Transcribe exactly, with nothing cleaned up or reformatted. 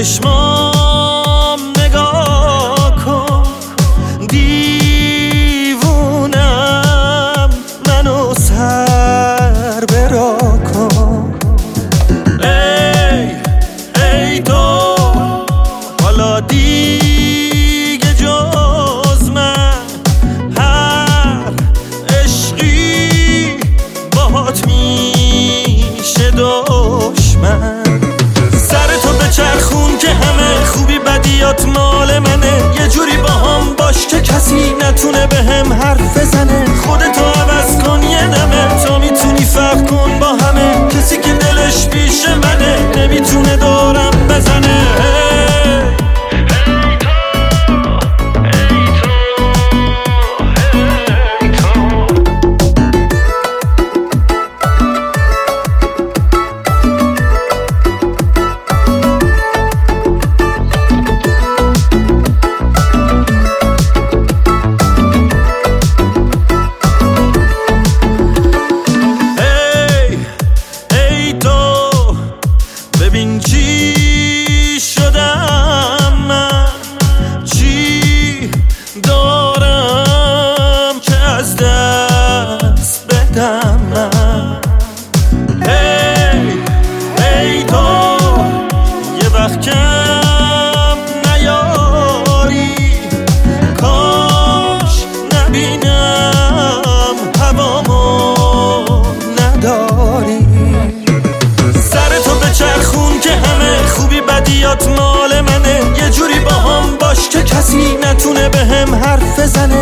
چشمام نگاه کن، دیوونم منو سر برا کن. ای ای تو حالا دیگه جز من هر عشقی باهات میشه دشمن. چرخون که همه خوبی بدیات مال منه، یه جوری با هم باش که کسی نتونه به هم حرف بزنه. خودتو عوض کن یه نمه، تا میتونی فرق کن با همه. کسی که دلش پیش منه نمیتونه دورم بزنه. ببین چی شدم من، چی دارم که از دست بدم من. ای ای تو یه وقت کم نیاری، کاش نبینم هوامو نداری. چرخون که همه خوبی بدیات مال منه، یه جوری با هم باش که کسی نتونه به هم حرف بزنه.